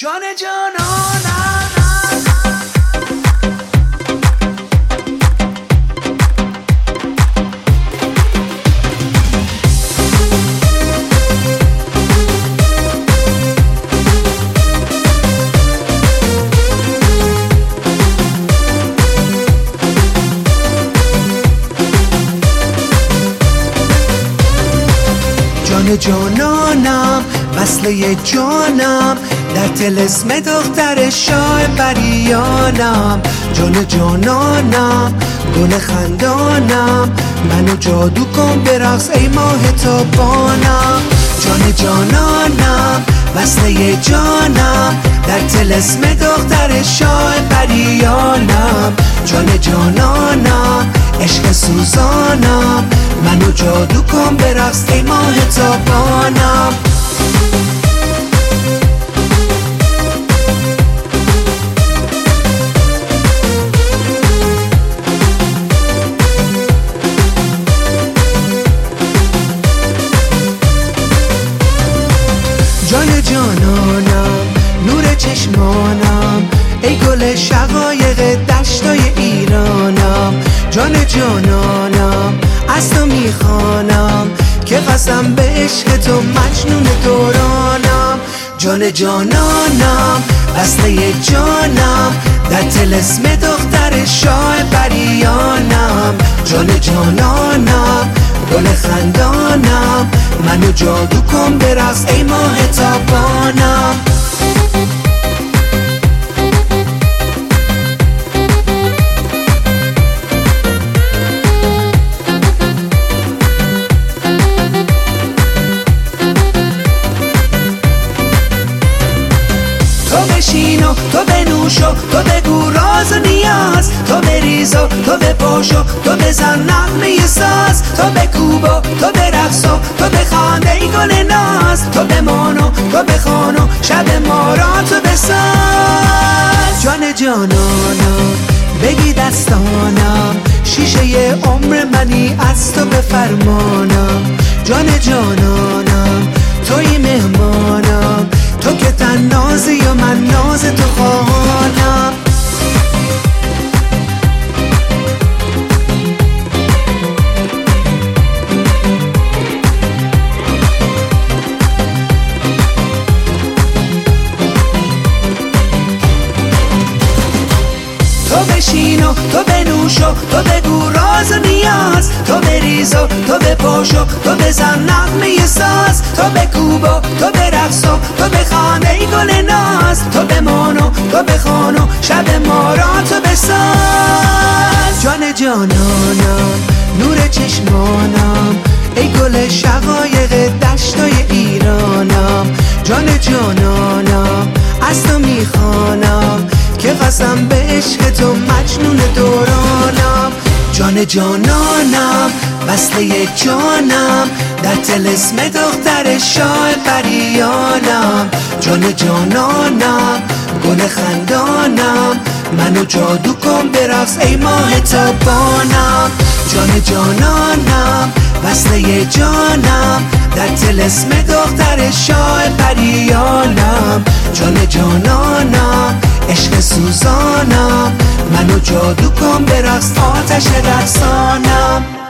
جان جانانم. جان جانانم وصله جانم، در طلسم دختر شاه بریانم. جان جانانم گل خندانم، منو جادو کن برقص ای ماه تابانم. جان جانانم وصله جانم، در طلسم دختر شاه بریانم. جان جانانم عشق سوزانم، منو جادو کن برقص ای ماه تابانم. جان جانانم نور چشمانم، ای گل شقایق دشتای ایرانم. جان جانانم از تو میخوانم که قسم به عشق تو مجنون دورانم. جان جانانم وصله جانم، در طلسم دختر شاه بریانم. جان جانانم گل خندانم، منو جادو کن برقص ای ماه تابانم. تو بشین و تو بنوش و تو بگو راز و نیاز، تو بریز و تو بپاش و تو بزن نغمه ساز. تو بکوب و تو برقص و تو بخوان ای گل ناز، تو بمان و تو بخوان و شب ما را تو بساز. جان جانانم بگی دستانم، شیشه عمر منی از تو بفرمانم. جان جانانم توی مهمانم، تو که تن نازی و من ناز تو خواهانم. تو بشین و تو بنوش و تو بگو راز و نیاز، تو بریز و تو بپاش و تو بزن نغمه ساز. تو بکوب و تو برقص و تو بخوان ای گل ناز، تو بمان و تو بخوان و شب ما را تو بساز. جان جانانم نور چشمانم، ای گل شقایق دشتای ایرانم. جان جانانم از تو میخوانم که قسم به عشق تو مجنون دورانم. جان جانانم وصله جانم، در طلسم دختر شاه بریانم. جان جانانم گل خندانم، منو جادو کن برقص ای ماه تابانم. جان جانانم وصله جانم، در طلسم دختر شاه بریانم. جان جانانم عشق سوزانم، منو جادو کن برقص آتش رقصانم.